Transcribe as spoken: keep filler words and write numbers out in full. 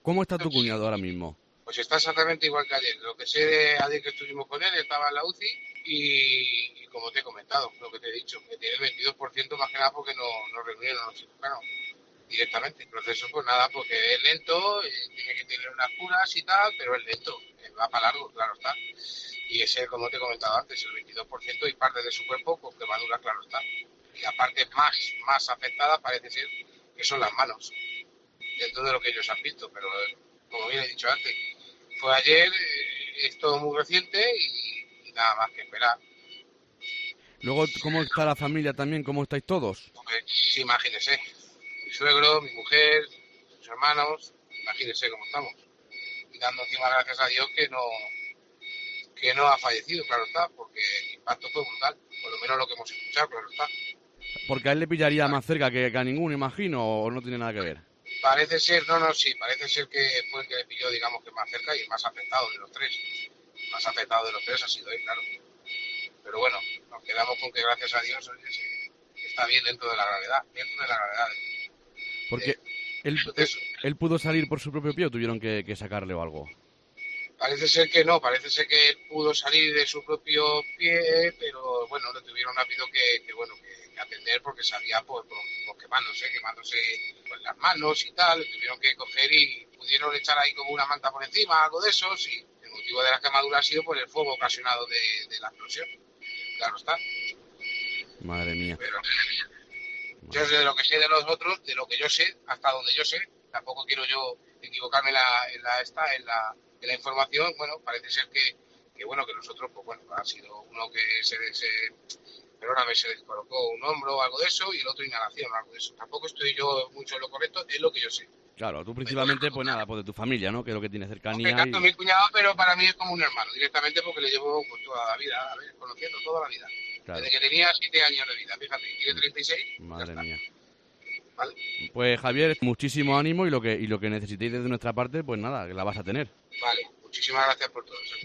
¿Cómo está tu cuñado ahora mismo? Pues está exactamente igual que ayer. Lo que sé de ayer que estuvimos con él, estaba en la U C I y, y como te he comentado, lo que te he dicho, que tiene el veintidós por ciento más que nada porque no, no reunieron los cirujanos directamente. El proceso, pues nada, porque es lento, eh, tiene que tener unas curas y tal, pero es lento, eh, va para largo, claro está. Y ese, como te he comentado antes, el veintidós por ciento y parte de su cuerpo con quemadura, claro está. Y la parte más, más afectada parece ser que son las manos, dentro de lo que ellos han visto, pero eh, como bien he dicho antes, fue ayer, eh, es todo muy reciente y, y nada más que esperar. Luego, ¿cómo está la familia también? ¿Cómo estáis todos? Pues sí, imagínese, mi suegro, mi mujer, sus hermanos, imagínese cómo estamos. Y dando encima gracias a Dios que no que no ha fallecido, claro está, porque el impacto fue brutal, por lo menos lo que hemos escuchado, claro está. Porque a él le pillaría más cerca que, que a ninguno, imagino, o no tiene nada que ver. Parece ser, no, no, sí, parece ser que fue el que le pilló, digamos, que más cerca y el más afectado de los tres. El más afectado de los tres ha sido él, claro. Pero bueno, nos quedamos con que gracias a Dios, oye, sí, está bien dentro de la gravedad, dentro de la gravedad de, Porque de, él, del él, suceso. él pudo salir por su propio pie o tuvieron que, que sacarle o algo. Parece ser que no, parece ser que él pudo salir de su propio pie, pero bueno, le tuvieron rápido que, que bueno, que, que atender porque salía pues, pues, pues quemándose, quemándose pues, las manos y tal, le tuvieron que coger y pudieron echar ahí como una manta por encima, algo de eso, y el motivo de la quemadura ha sido por el fuego ocasionado de, de la explosión, claro está. Madre mía. Pero yo Madre. de lo que sé de los otros, de lo que yo sé, hasta donde yo sé, tampoco quiero yo equivocarme en la, en la esta, en la, en la información, bueno, parece ser que, que bueno, que nosotros, pues bueno, ha sido uno que se, se perdóname, se descolocó un hombro o algo de eso, y el otro inhalación o algo de eso. Tampoco estoy yo mucho en lo correcto, es lo que yo sé. Claro, tú Pero, principalmente, pues nada, pues de tu familia, ¿no? Que es lo que tiene hombre, cercanía tanto y... mi cuñado, pero para mí es como un hermano, directamente porque le llevo pues, toda la vida, a ver, conociendo toda la vida. Claro. Desde que tenía siete años de vida, fíjate, tiene treinta y seis, ya Madre está. mía. ¿Vale? Pues Javier, muchísimo ánimo y lo que y lo que necesitéis desde nuestra parte, pues nada, que la vas a tener. Vale, muchísimas gracias por todo.